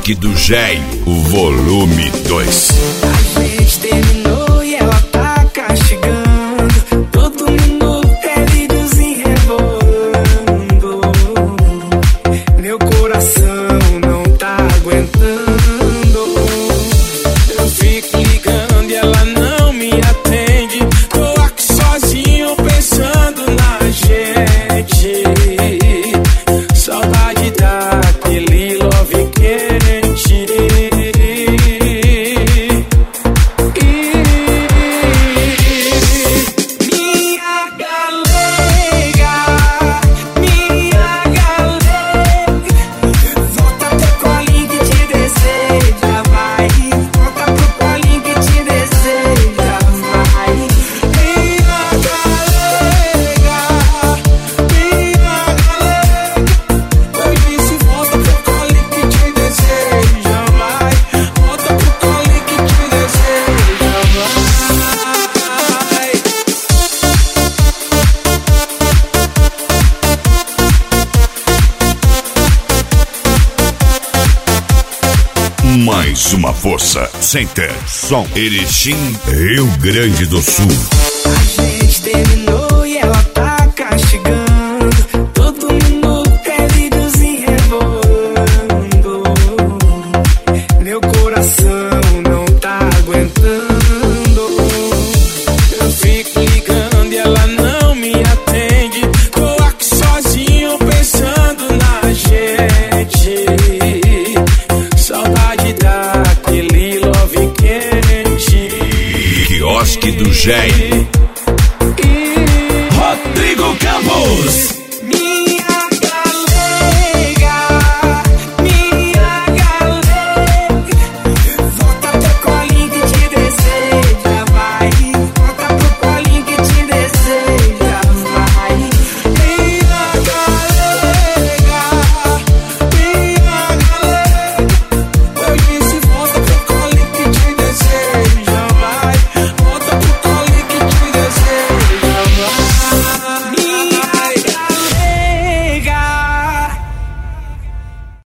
Quiosque do Géio, volume 2. A gente terminou e ela tá castigando. Todo mundo quer videozinho rebolando. Meu coração não tá aguentando. Eu fico ligando e ela não me atende. Tô aqui sozinho pensando na gente. Saudade daquele love quente. Mais uma força. Center Som Erechim, Rio Grande do Sul. A gente terminou e ela tá castigando. Todo mundo quer videozinho rebolando. Meu coração não tá aguentando. Eu fico ligando e ela não me atende. Tô aqui sozinho pensando na gente. Saudade daquele love quente. Quiosque do Géio. Rodrigo Campos.